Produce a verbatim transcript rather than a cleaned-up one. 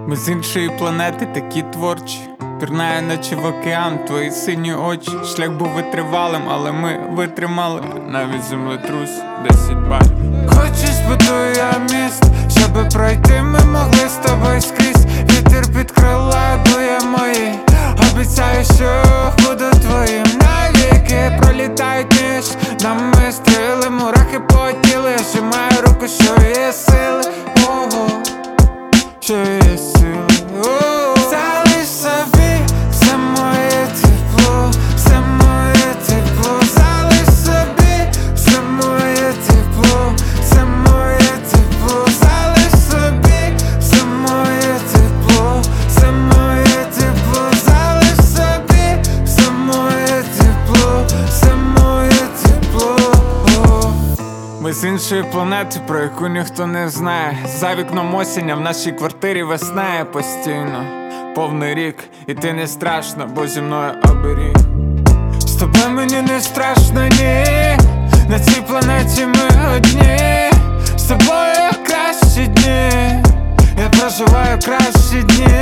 Ми з іншої планети такі творчі. Пірнає наче в океан, твої сині очі. Шлях був витривалим, але ми витримали. Навіть землетрус десять балів. Хочеш, збудую я міст, щоби пройти ми могли з тобою скрізь. Вітер під крила дує мої. Обіцяю, що буду твоїм навіки. Пролітають між нами стріли, мурахи по тілу. Я зжимаю руку, що є сили. Ого, що є сили. Ого. Залиш собі все моє тепло, все моє тепло. Залиш собі все моє тепло, все моє тепло. Залиш собі все моє тепло, все моє тепло. Залиш собі все моє тепло, все моє тепло. Ми з іншої планети, про яку ніхто не знає. За вікном осінь, а в нашій квартирі веснає постійно. Повний рік, і ти не страшно, бо зі мною оберіг. З тобою мені не страшно, ні. На цій планеті ми одні. З тобою кращі дні, я проживаю кращі дні.